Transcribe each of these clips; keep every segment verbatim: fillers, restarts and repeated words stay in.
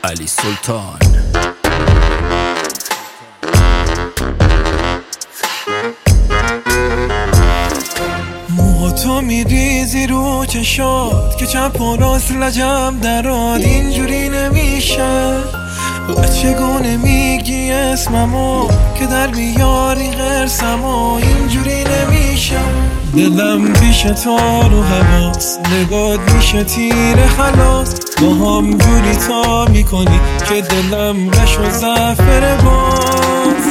علی سلطان. تو میریزی رو چشات که چند پراس لجم دراد، اینجوری نمیشه. و چگونه میگی اسممو که در بیاری غرسمو، اینجوری نمیشه. دلم پیش تو رو حواس، نگات میشه تیر خلاص. با هم جوری تا میکنی که دلم رش و زفر باز.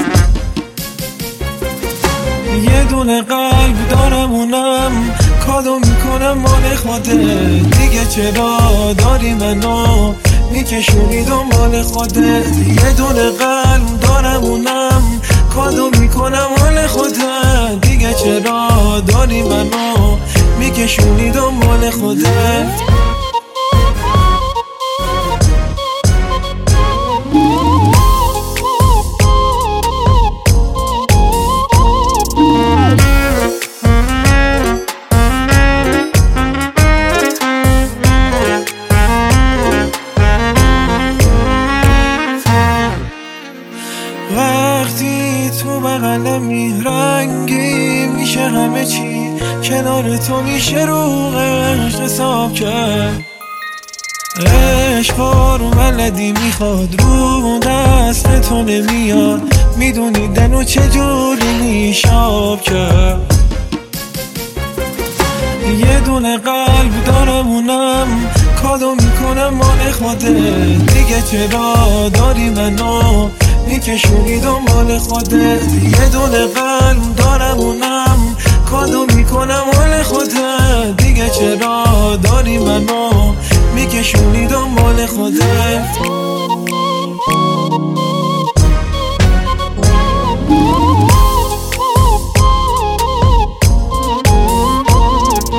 یه دونه قلب دارم اونم کادو میکنم مال خوده، دیگه چرا داری منو میکشونی دنبال خوده. یه دونه قلب دارم اونم کادو میکنم مال خوده، دیگه چرا داری منو میکشونی دنبال خوده. وقتی تو بغلمی رنگی میشه همه چی، کنار تو میشه رو عشق حساب کرد. عشقا رو بلدی میخواد رو دست تو نمیاد، میدونی دنو چجوری میشاب کرد. یه دونه قلب دارم اونم کادو میکنم مال خوده، دیگه چرا داری منو میکشونی دنبال خوده. یه دونه قلب دارم اونم کادو میکنم مال خوده، دیگه چرا داری منو میکشونی دنبال خوده.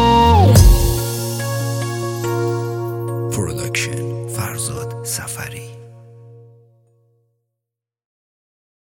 پروداکشن فرزاد سفری.